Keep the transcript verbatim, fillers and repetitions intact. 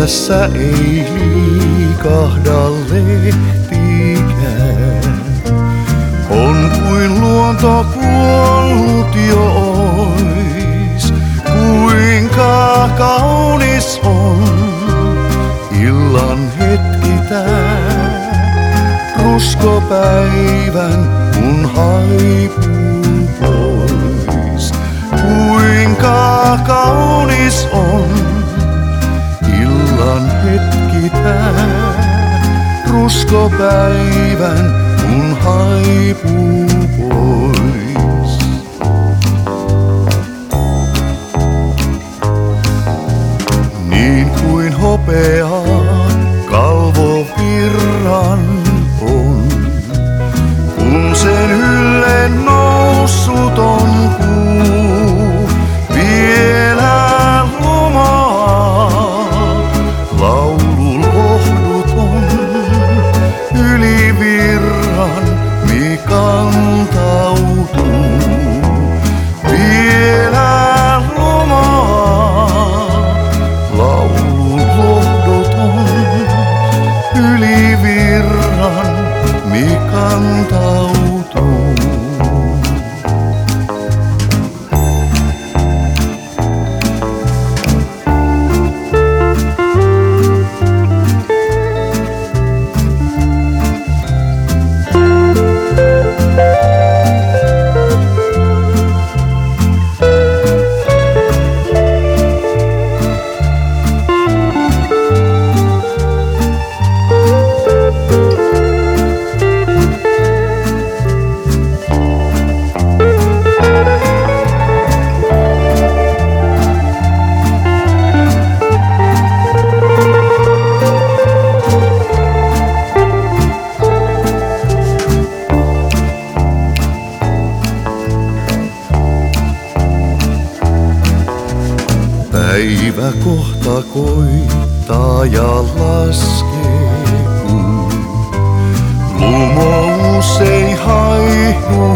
Metsässä ei liikahda lehtikään. On kuin luonto kuollut jo ois. Kuinka kaunis on illan hetki tää. Ruskopäivän kun haipuu pois. Kuinka kaunis on illan hetki tää. Ruskopäivän kun haipuu pois. Niin kuin hopeaa kalvovirran on, kun sen ylle noussut on kuu. Vielä lomaa laulun lohduton yli virran mi kantautuu. Vielä lomaa laulun lohduton yli virran mi kantautuu. Päivä kohta koittaa ja laskee kuu. Lumous ei haihdu